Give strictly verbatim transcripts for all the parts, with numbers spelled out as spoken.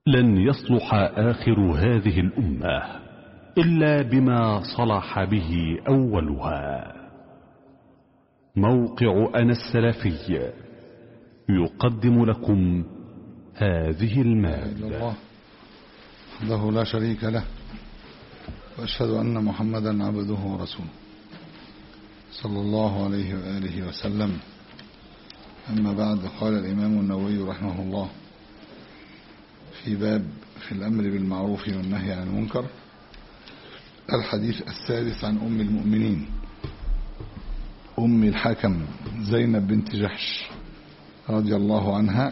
لن يصلح آخر هذه الأمة إلا بما صلح به أولها. موقع أنا السلفي يقدم لكم هذه المادة. الله وحده لا شريك له، وأشهد أن محمدا عبده ورسوله صلى الله عليه وآله وسلم. أما بعد، قال الإمام النووي رحمه الله في باب في الأمر بالمعروف والنهي عن المنكر الحديث السادس عن أم المؤمنين أم الحكم زينب بنت جحش رضي الله عنها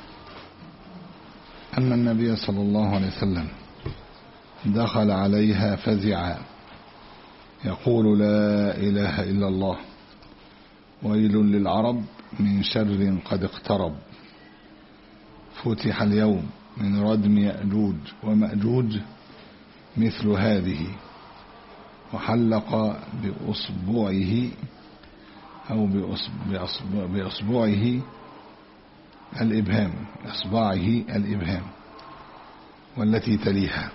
أن النبي صلى الله عليه وسلم دخل عليها فزعا يقول: لا إله إلا الله، ويل للعرب من شر قد اقترب، فتح اليوم من ردم يأجوج ومأجوج مثل هذه، وحلق بأصبعه أو بأصبعه الإبهام إصبعه الإبهام والتي تليها.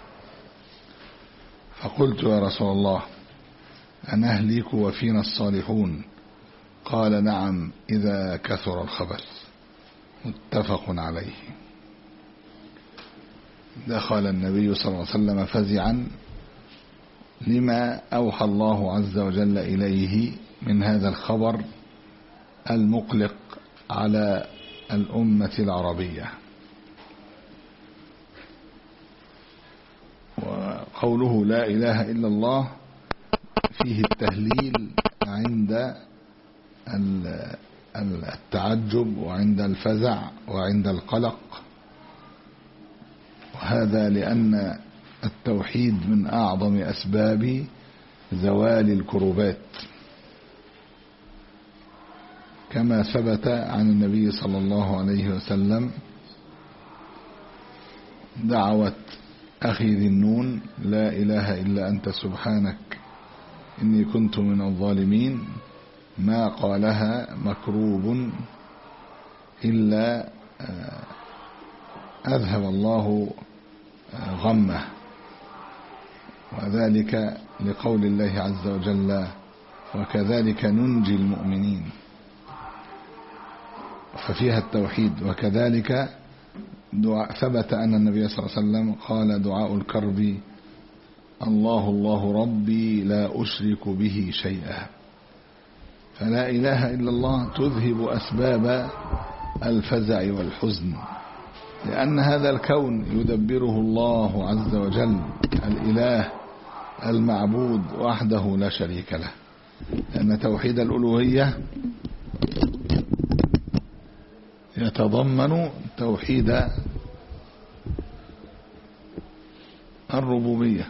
فقلت: يا رسول الله، أنهلك وفينا الصالحون؟ قال: نعم، إذا كثر الخبث. متفق عليه. دخل النبي صلى الله عليه وسلم فزعا لما أوحى الله عز وجل إليه من هذا الخبر المقلق على الأمة العربية. وقوله لا إله إلا الله فيه التهليل عند التعجب وعند الفزع وعند القلق، وهذا لأن التوحيد من أعظم أسباب زوال الكروبات، كما ثبت عن النبي صلى الله عليه وسلم دعوة أخي ذي النون: لا إله إلا أنت سبحانك إني كنت من الظالمين، ما قالها مكروب إلا أذهب الله غمه، وذلك لقول الله عز وجل: وكذلك ننجي المؤمنين، ففيها التوحيد. وكذلك ثبت أن النبي صلى الله عليه وسلم قال دعاء الكرب: الله الله ربي لا أشرك به شيئا. فلا إله إلا الله تذهب أسباب الفزع والحزن، لأن هذا الكون يدبره الله عز وجل، الإله المعبود وحده لا شريك له، لأن توحيد الألوهية يتضمن توحيد الربوبية.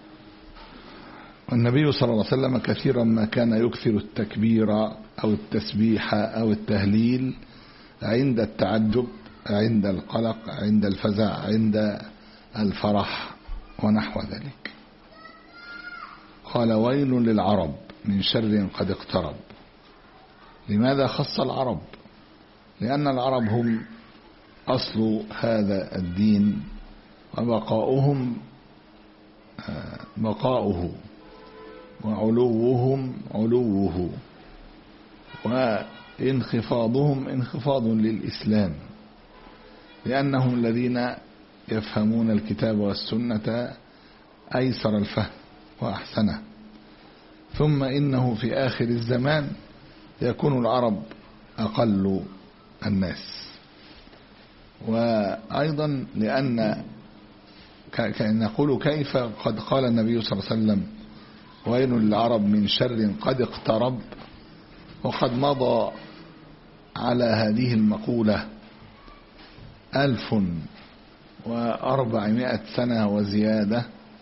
والنبي صلى الله عليه وسلم كثيرا ما كان يكثر التكبير أو التسبيح أو التهليل عند التعجب، عند القلق، عند الفزع، عند الفرح ونحو ذلك. قال: ويل للعرب من شر قد اقترب. لماذا خص العرب؟ لأن العرب هم أصل هذا الدين، وبقاؤهم بقاؤه، وعلوهم علوه، وانخفاضهم انخفاض للإسلام، لأنهم الذين يفهمون الكتاب والسنة أيسر الفهم وأحسنه. ثم إنه في آخر الزمان يكون العرب أقل الناس. وأيضا لأن نقول: كيف قد قال النبي صلى الله عليه وسلم ويل للعرب من شر قد اقترب، وقد مضى على هذه المقولة ألف وأربعمائة سنة وزيادة،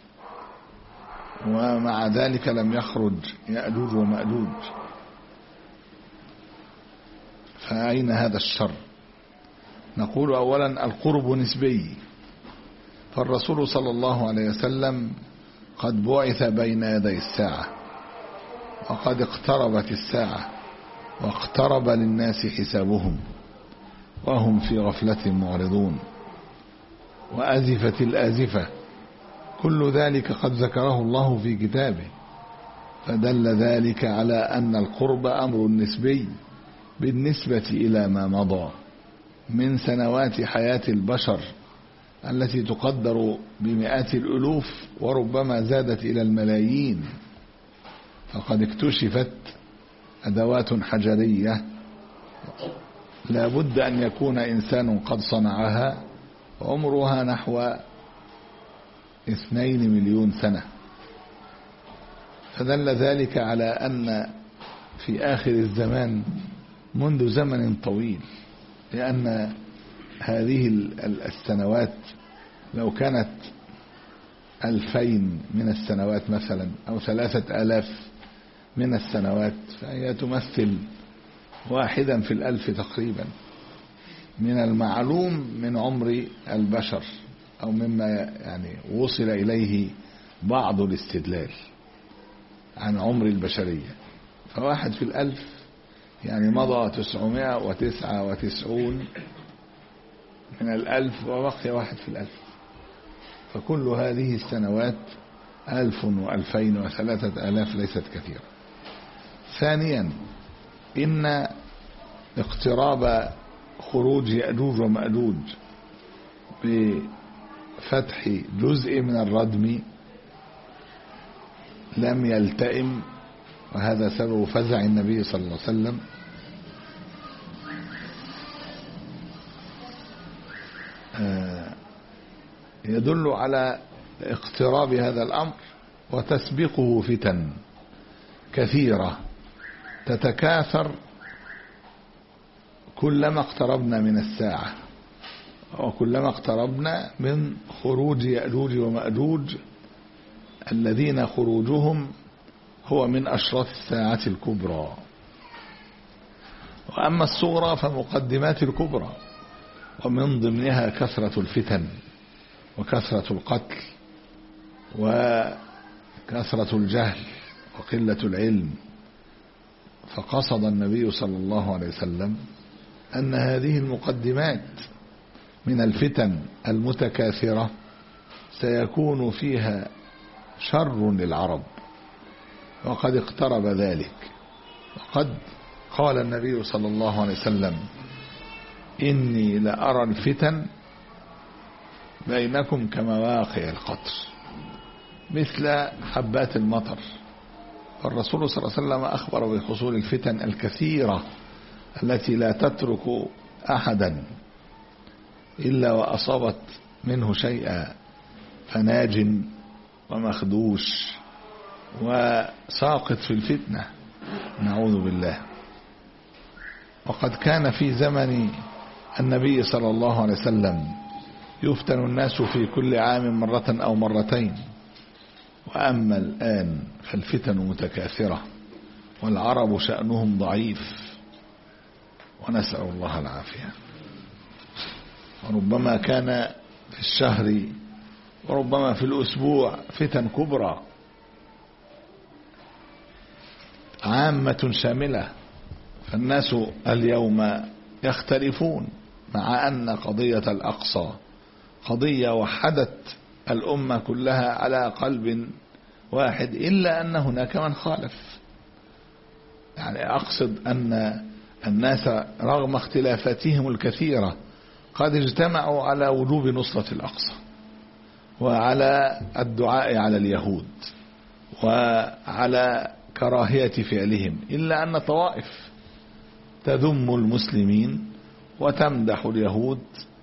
ومع ذلك لم يخرج يأجوج ومأجوج. فأين هذا الشر؟ نقول: أولا القرب نسبي، فالرسول صلى الله عليه وسلم قد بعث بين يدي الساعة، وقد اقتربت الساعة، واقترب للناس حسابهم، وهم في غفلة معرضون. وأزفت الآزفة، كل ذلك قد ذكره الله في كتابه، فدل ذلك على أن القرب أمر نسبي بالنسبة إلى ما مضى من سنوات حياة البشر التي تقدر بمئات الألوف وربما زادت إلى الملايين. فقد اكتشفت أدوات حجرية لا بد أن يكون إنسان قد صنعها عمرها نحو اثنين مليون سنة، فدل ذلك على أن في آخر الزمان منذ زمن طويل، لأن هذه السنوات لو كانت ألفين من السنوات مثلا أو ثلاثة آلاف من السنوات فهي تمثل واحدا في الألف تقريبا من المعلوم من عمر البشر، أو مما يعني وصل إليه بعض الاستدلال عن عمر البشرية. فواحد في الألف يعني مضى تسعمائة وتسعة وتسعون من الألف وبقي واحد في الألف، فكل هذه السنوات ألف وألفين وثلاثة آلاف ليست كثيرة. ثانيا، إن اقتراب خروج يأجوج ومأجوج بفتح جزء من الردم لم يلتئم، وهذا سبب فزع النبي صلى الله عليه وسلم يدل على اقتراب هذا الأمر، وتسبقه فتن كثيرة تتكاثر كلما اقتربنا من الساعة، وكلما اقتربنا من خروج يأجوج ومأجوج الذين خروجهم هو من أشراط الساعة الكبرى. وأما الصغرى فمقدمات الكبرى، ومن ضمنها كثرة الفتن وكثرة القتل وكثرة الجهل وقلة العلم. فقصد النبي صلى الله عليه وسلم أن هذه المقدمات من الفتن المتكاثرة سيكون فيها شر للعرب، وقد اقترب ذلك. وقد قال النبي صلى الله عليه وسلم: إني لأرى الفتن بينكم كمواقع القطر، مثل حبات المطر. والرسول صلى الله عليه وسلم أخبر بحصول الفتن الكثيرة التي لا تترك أحدا إلا وأصابت منه شيئا، فناج ومخدوش وساقط في الفتنة، نعوذ بالله. وقد كان في زمن النبي صلى الله عليه وسلم يفتن الناس في كل عام مرة أو مرتين، وأما الآن فالفتن متكاثرة والعرب شأنهم ضعيف، ونسأل الله العافية. وربما كان في الشهر وربما في الأسبوع فتن كبرى عامة شاملة، فالناس اليوم يختلفون، مع أن قضية الأقصى قضية وحدت الأمة كلها على قلب واحد، إلا أن هناك من خالف. يعني أقصد أن الناس رغم اختلافاتهم الكثيرة قد اجتمعوا على وجوب نصرة الأقصى، وعلى الدعاء على اليهود، وعلى كراهية فعلهم، إلا أن طوائف تذم المسلمين وتمدح اليهود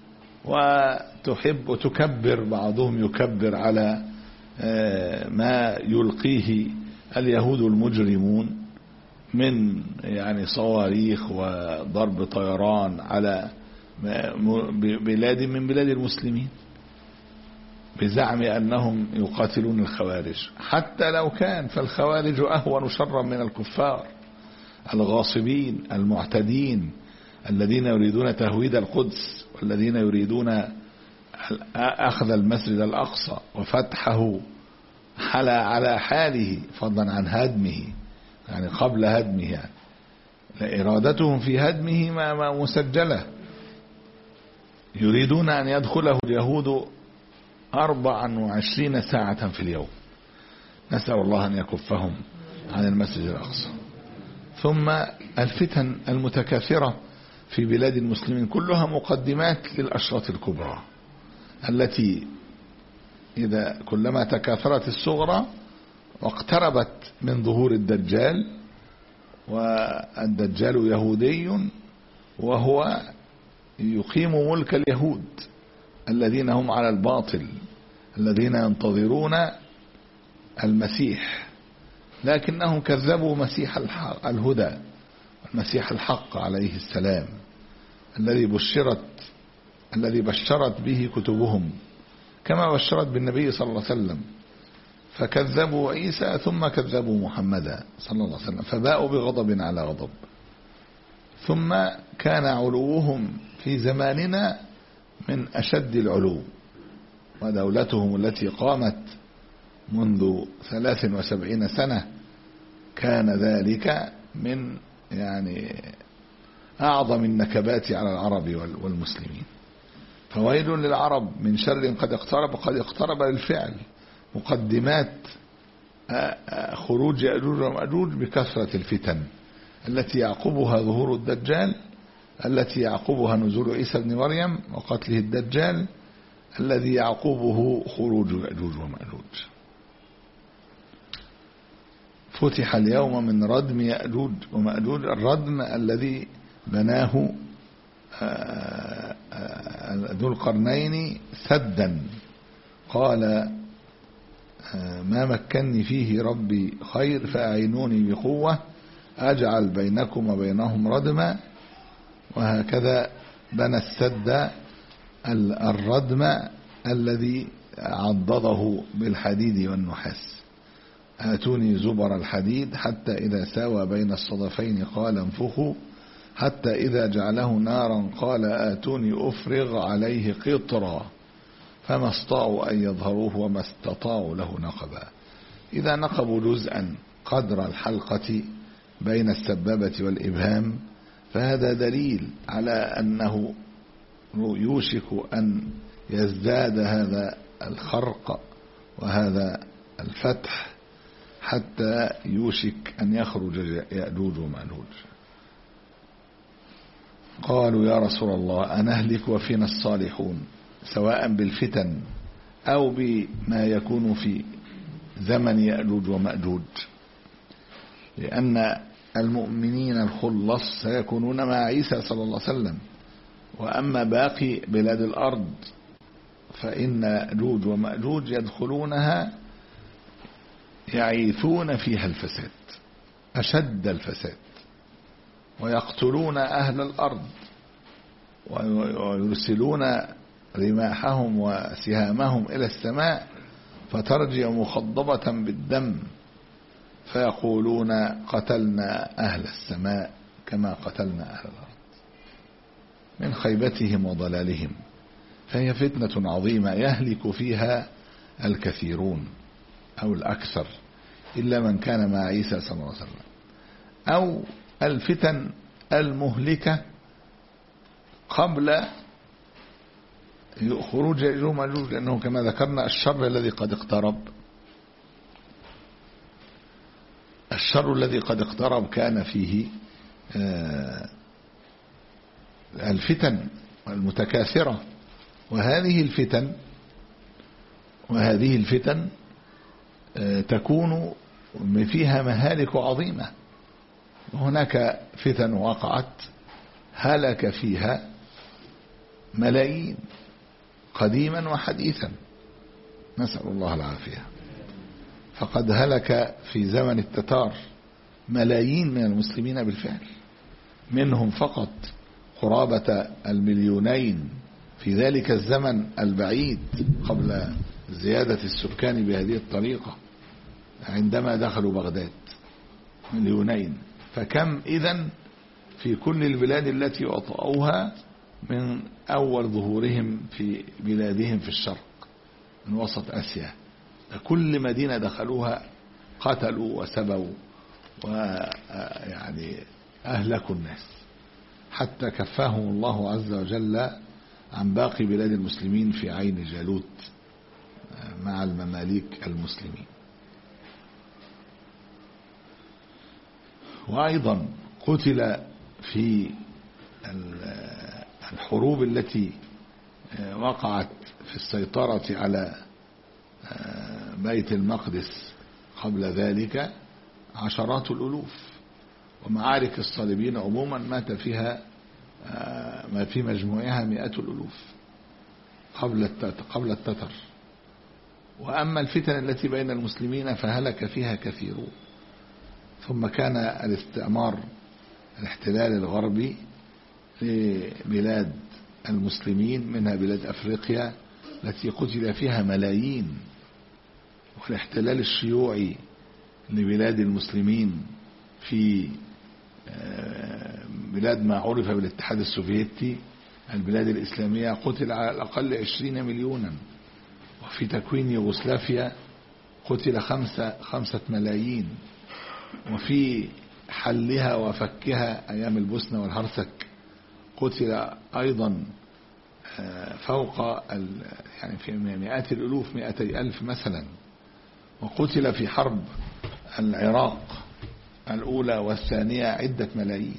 وتحب تكبر، بعضهم يكبر على ما يلقيه اليهود المجرمون من يعني صواريخ وضرب طيران على بلاد من بلاد المسلمين، بزعم أنهم يقاتلون الخوارج. حتى لو كان فالخوارج أهون شرا من الكفار الغاصبين المعتدين الذين يريدون تهويد القدس، والذين يريدون أخذ المسجد الأقصى وفتحه حلا على حاله، فضلا عن هدمه، يعني قبل هدمه، يعني إرادتهم في هدمه ما مسجلة. يريدون أن يدخله اليهود أربعا وعشرين ساعة في اليوم، نسأل الله أن يكفهم عن المسجد الأقصى. ثم الفتن المتكاثرة في بلاد المسلمين كلها مقدمات للأشراط الكبرى، التي إذا كلما تكاثرت الصغرى واقتربت من ظهور الدجال، والدجال يهودي وهو يقيم ملك اليهود الذين هم على الباطل، الذين ينتظرون المسيح، لكنهم كذبوا مسيح الهدى، المسيح الحق عليه السلام، الذي بشرت الذي بشرت به كتبهم كما بشرت بالنبي صلى الله عليه وسلم، فكذبوا عيسى ثم كذبوا محمدا صلى الله عليه وسلم، فباءوا بغضب على غضب. ثم كان علوهم في زماننا من أشد العلو، ودولتهم التي قامت منذ ثلاث وسبعين سنة كان ذلك من يعني أعظم النكبات على العرب والمسلمين. فويل للعرب من شر قد اقترب، قد اقترب بالفعل. مقدمات خروج يأجوج ومأجوج بكثرة الفتن التي يعقبها ظهور الدجال، التي يعقبها نزول عيسى بن مريم وقتله الدجال، الذي يعقبه خروج يأجوج ومأجوج. فتح اليوم من ردم يأجوج ومأجوج، الردم الذي بناه ذو القرنين سدا، قال ما مكنني فيه ربي خير فأعينوني بقوة أجعل بينكم وبينهم ردما. وهكذا بنى السد الردم الذي عضده بالحديد والنحاس. آتوني زبر الحديد حتى إذا ساوى بين الصدفين قال انفخوا، حتى إذا جعله نارا قال آتوني أفرغ عليه قطرا، فما استطاعوا أن يظهروه وما استطاعوا له نقبا. إذا نقبوا جزءا قدر الحلقة بين السبابة والإبهام فهذا دليل على أنه يوشك أن يزداد هذا الخرق وهذا الفتح حتى يوشك أن يخرج يأجوج ومأجوج. قالوا يا رسول الله أنهلك وفينا الصالحون، سواء بالفتن أو بما يكون في زمن يأجوج ومأجوج، لأن المؤمنين الخلص سيكونون مع عيسى صلى الله عليه وسلم، وأما باقي بلاد الأرض فإن يأجوج ومأجوج يدخلونها يعيثون فيها الفساد أشد الفساد، ويقتلون أهل الأرض ويرسلون رماحهم وسهامهم إلى السماء فترجع مخضبة بالدم، فيقولون قتلنا أهل السماء كما قتلنا أهل الأرض من خيبتهم وضلالهم. فهي فتنة عظيمة يهلك فيها الكثيرون أو الأكثر إلا من كان مع عيسى صلى الله عليه وسلم، أو الفتن المهلكة قبل خروج يأجوج ومأجوج، لأنه كما ذكرنا الشر الذي قد اقترب الشر الذي قد اقترب كان فيه الفتن المتكاثرة، وهذه الفتن وهذه الفتن تكون فيها مهالك عظيمة. هناك فتن وقعت هلك فيها ملايين قديما وحديثا، نسأل الله العافية. فقد هلك في زمن التتار ملايين من المسلمين بالفعل، منهم فقط قرابة المليونين في ذلك الزمن البعيد قبل زيادة السكان بهذه الطريقة عندما دخلوا بغداد، مليونين. فكم إذن في كل البلاد التي وطأوها من أول ظهورهم في بلادهم في الشرق من وسط آسيا، كل مدينة دخلوها قتلوا وسبوا ويعني أهلكوا الناس، حتى كفاهم الله عز وجل عن باقي بلاد المسلمين في عين جالوت مع المماليك المسلمين. وأيضا قتل في الحروب التي وقعت في السيطرة على بيت المقدس قبل ذلك عشرات الألوف، ومعارك الصليبيين عموما مات فيها ما في مجموعها مئات الألوف قبل قبل التتر. وأما الفتن التي بين المسلمين فهلك فيها كثيرون. ثم كان الاستعمار الاحتلال الغربي لبلاد المسلمين منها بلاد أفريقيا التي قتل فيها ملايين، والاحتلال الشيوعي لبلاد المسلمين في بلاد ما عرف بالاتحاد السوفيتي البلاد الإسلامية قتل على الأقل عشرين مليونا، وفي تكوين يوغوسلافيا قتل خمسة, خمسة ملايين، وفي حلها وفكها أيام البوسنة والهرسك قتل أيضا فوق يعني في مئات الألوف مئتي ألف مثلا. وقتل في حرب العراق الأولى والثانية عدة ملايين،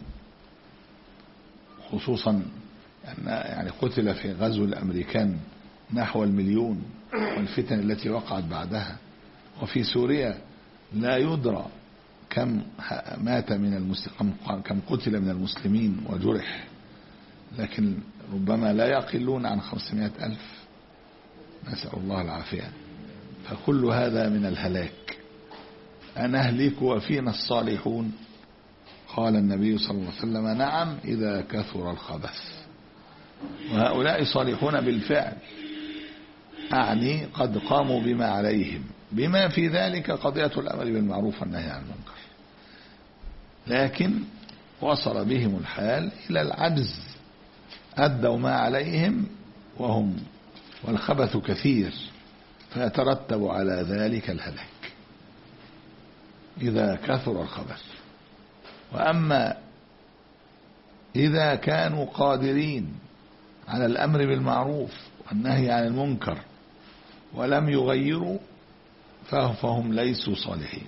خصوصا أن يعني قتل في غزو الأمريكان نحو المليون، والفتن التي وقعت بعدها. وفي سوريا لا يدرى كم مات من المسلمين، كم قتل من المسلمين وجرح، لكن ربما لا يقلون عن خمسمائة ألف، نسأل الله العافية. فكل هذا من الهلاك. أنهلك وفينا الصالحون؟ قال النبي صلى الله عليه وسلم: نعم إذا كثر الخبث. وهؤلاء صالحون بالفعل، أعني قد قاموا بما عليهم، بما في ذلك قضية الأمر بالمعروف والنهي عن المنكر، لكن وصل بهم الحال إلى العجز، أدوا ما عليهم وهم والخبث كثير، فيترتب على ذلك الهلاك إذا كثر الخبث. وأما إذا كانوا قادرين على الأمر بالمعروف والنهي عن المنكر ولم يغيروا فهم ليسوا صالحين،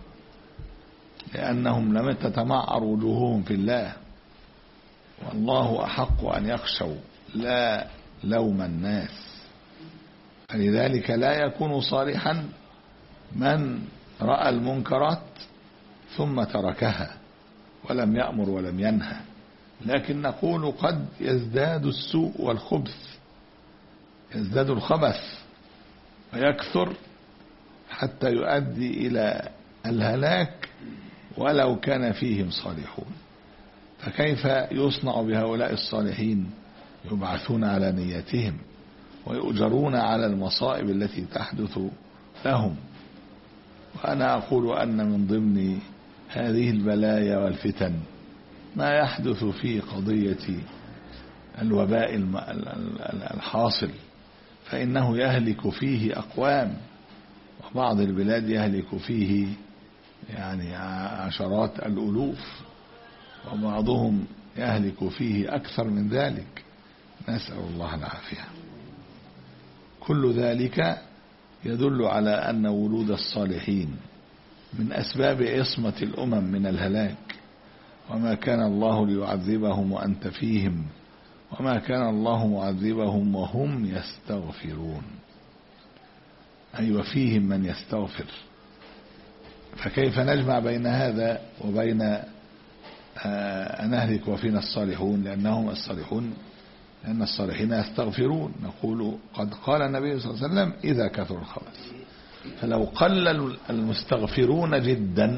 لأنهم لم تتمعر وجوههم في الله، والله أحق أن يخشوا لا لوم الناس. فلذلك لا يكون صالحا من رأى المنكرات ثم تركها ولم يأمر ولم ينهى، لكن نقول قد يزداد السوء والخبث، يزداد الخبث ويكثر حتى يؤدي إلى الهلاك ولو كان فيهم صالحون. فكيف يصنع بهؤلاء الصالحين؟ يبعثون على نيتهم ويؤجرون على المصائب التي تحدث لهم. وأنا أقول أن من ضمن هذه البلايا والفتن ما يحدث في قضية الوباء الحاصل، فإنه يهلك فيه أقوام، وبعض البلاد يهلك فيه يعني عشرات الألوف، وبعضهم يهلك فيه أكثر من ذلك، نسأل الله العافية. كل ذلك يدل على أن ولود الصالحين من أسباب عصمة الأمم من الهلاك. وما كان الله ليعذبهم وأنت فيهم وما كان الله معذبهم وهم يستغفرون، أي وفيهم من يستغفر. فكيف نجمع بين هذا وبين أن نهلك وفينا الصالحون؟ لأنهم الصالحون لأن الصالحين يستغفرون. نقول قد قال النبي صلى الله عليه وسلم: إذا كثر الخبث. فلو قل المستغفرون جدا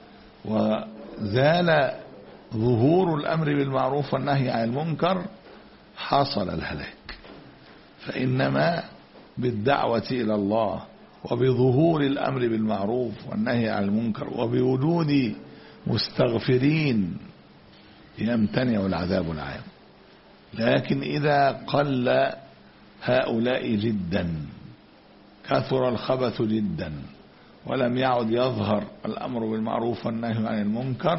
وزال ظهور الأمر بالمعروف والنهي عن المنكر حصل الهلاك. فإنما بالدعوة إلى الله وبظهور الأمر بالمعروف والنهي عن المنكر وبوجود مستغفرين يمتنع العذاب العام. لكن إذا قل هؤلاء جدا، كثر الخبث جدا، ولم يعد يظهر الأمر بالمعروف والنهي عن المنكر،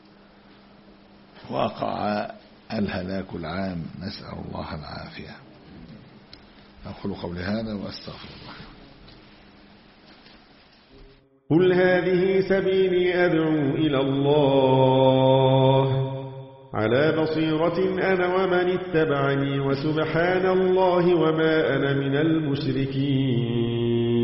وقع الهلاك العام، نسأل الله العافية. أقول قولي هذا وأستغفر الله. قل هذه سبيلي أدعو إلى الله على بصيرة أنا ومن اتبعني وسبحان الله وما أنا من المشركين.